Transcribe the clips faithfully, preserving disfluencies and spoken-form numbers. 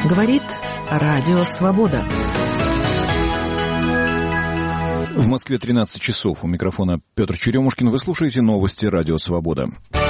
Говорит Радио Свобода. В Москве тринадцать часов. У микрофона Петр Черемушкин. Вы слушаете новости Радио Свобода.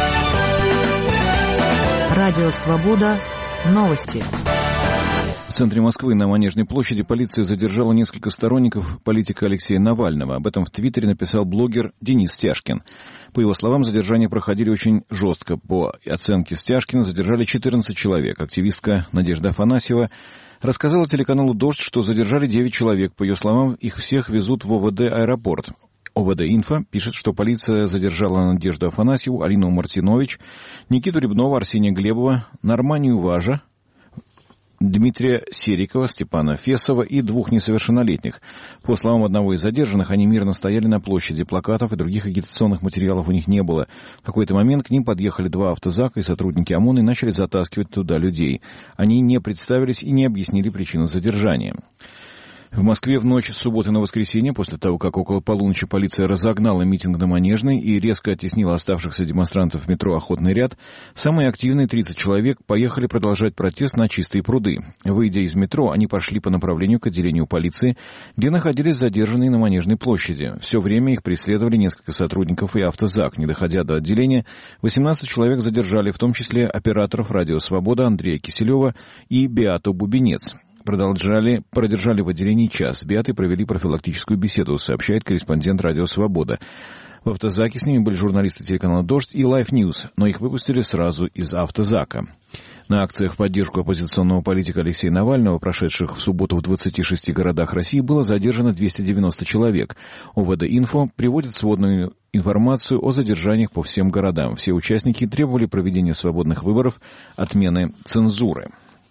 Радио Свобода. Новости. В центре Москвы на Манежной площади полиция задержала несколько сторонников политика Алексея Навального. Об этом в Твиттере написал блогер Денис Стяжкин. По его словам, задержания проходили очень жестко. По оценке Стяжкина задержали четырнадцать человек. Активистка Надежда Афанасьева рассказала телеканалу «Дождь», что задержали девять человек. По ее словам, их всех везут в ОВД «Аэропорт». ОВД-Инфо пишет, что полиция задержала Надежду Афанасьеву, Алину Мартинович, Никиту Рябнова, Арсения Глебова, Норманию Важа, Дмитрия Серикова, Степана Фесова и двух несовершеннолетних. По словам одного из задержанных, они мирно стояли на площади, плакатов и других агитационных материалов у них не было. В какой-то момент к ним подъехали два автозака и сотрудники ОМОНа и начали затаскивать туда людей. Они не представились и не объяснили причину задержания. В Москве в ночь с субботы на воскресенье, после того, как около полуночи полиция разогнала митинг на Манежной и резко оттеснила оставшихся демонстрантов в метро «Охотный ряд», самые активные тридцать человек поехали продолжать протест на Чистые пруды. Выйдя из метро, они пошли по направлению к отделению полиции, где находились задержанные на Манежной площади. Все время их преследовали несколько сотрудников и автозак. Не доходя до отделения, восемнадцать человек задержали, в том числе операторов «Радио Свобода» Андрея Киселева и Беату Бубенец. Продолжали, продержали в отделении час. Беаты провели профилактическую беседу, сообщает корреспондент «Радио Свобода». В автозаке с ними были журналисты телеканала «Дождь» и Life News, но их выпустили сразу из автозака. На акциях в поддержку оппозиционного политика Алексея Навального, прошедших в субботу в двадцати шести городах России, было задержано двести девяносто человек. ОВД-Инфо приводит сводную информацию о задержаниях по всем городам. Все участники требовали проведения свободных выборов, отмены цензуры.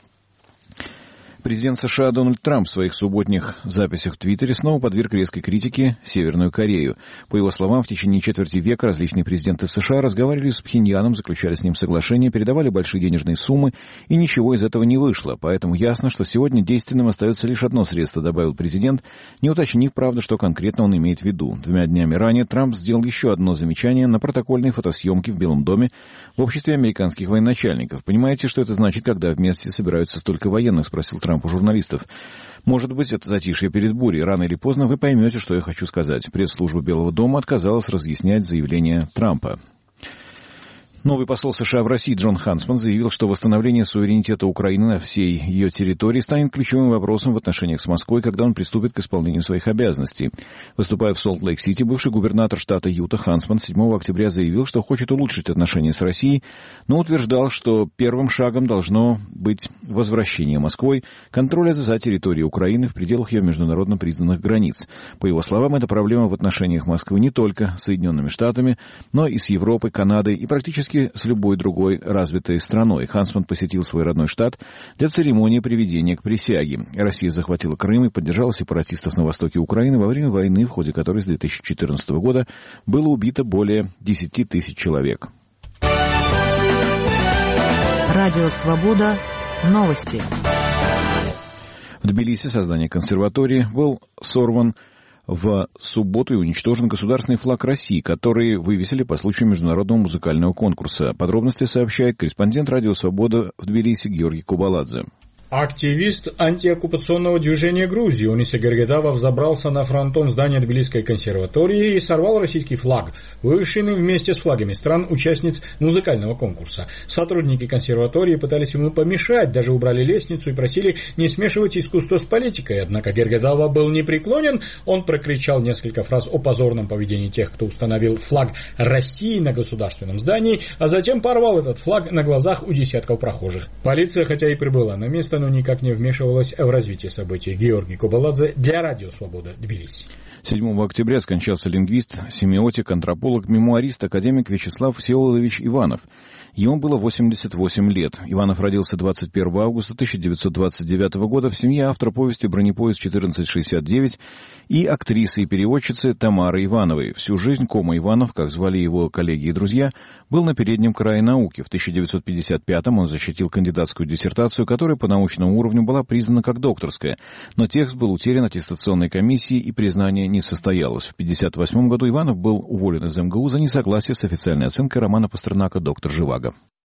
Президент США Дональд Трамп в своих субботних записях в Твиттере снова подверг резкой критике Северную Корею. По его словам, в течение четверти века различные президенты США разговаривали с Пхеньяном, заключали с ним соглашения, передавали большие денежные суммы, и ничего из этого не вышло. Поэтому ясно, что сегодня действенным остается лишь одно средство, добавил президент, не уточнив, правда, что конкретно он имеет в виду. Двумя днями ранее Трамп сделал еще одно замечание на протокольной фотосъемке в Белом доме в обществе американских военачальников. «Понимаете, что это значит, когда вместе собираются столько военных?» — спросил Трамп у журналистов. «Может быть, это затишье перед бурей. Рано или поздно вы поймете, что я хочу сказать». Пресс-служба Белого дома отказалась разъяснять заявление Трампа. Новый посол США в России Джон Хансман заявил, что восстановление суверенитета Украины на всей ее территории станет ключевым вопросом в отношениях с Москвой, когда он приступит к исполнению своих обязанностей. Выступая в Солт-Лейк-Сити, бывший губернатор штата Юта Хансман седьмого октября заявил, что хочет улучшить отношения с Россией, но утверждал, что первым шагом должно быть возвращение Москвой контроля за территорией Украины в пределах ее международно признанных границ. По его словам, это проблема в отношениях Москвы не только с Соединенными Штатами, но и с Европой, Канадой и практически с любой другой развитой страной. Хансман посетил свой родной штат для церемонии приведения к присяге. Россия захватила Крым и поддержала сепаратистов на востоке Украины во время войны, в ходе которой с две тысячи четырнадцатого года было убито более десяти тысяч человек. Радио Свобода. Новости. В Тбилиси создание консерватории был сорван в субботу и уничтожен государственный флаг России, который вывесили по случаю международного музыкального конкурса. Подробности сообщает корреспондент «Радио Свобода» в Тбилиси Георгий Кубаладзе. Активист антиоккупационного движения Грузии Унис Гергедавов забрался на фронтон здания Тбилисской консерватории и сорвал российский флаг, вывешенный вместе с флагами стран-участниц музыкального конкурса. Сотрудники консерватории пытались ему помешать, даже убрали лестницу и просили не смешивать искусство с политикой. Однако Гергедавов был непреклонен, он прокричал несколько фраз о позорном поведении тех, кто установил флаг России на государственном здании, а затем порвал этот флаг на глазах у десятков прохожих. Полиция, хотя и прибыла на место, но никак не вмешивалась в развитие событий. Георгий Кубаладзе для Радио Свобода, Тбилиси. седьмого октября скончался лингвист, семиотик, антрополог, мемуарист, академик Вячеслав Всеволодович Иванов. Ему было восемьдесят восемь лет. Иванов родился двадцать первого августа тысяча девятьсот двадцать девятого года в семье автора повести «Бронепоезд четырнадцать шестьдесят девять» и актрисы и переводчицы Тамары Ивановой. Всю жизнь Кома Иванов, как звали его коллеги и друзья, был на переднем крае науки. В тысяча девятьсот пятьдесят пятом он защитил кандидатскую диссертацию, которая по научному уровню была признана как докторская, но текст был утерян аттестационной комиссией и признание не состоялось. В тысяча девятьсот пятьдесят восьмом году Иванов был уволен из эм гэ у за несогласие с официальной оценкой романа Пастернака «Доктор Живаго».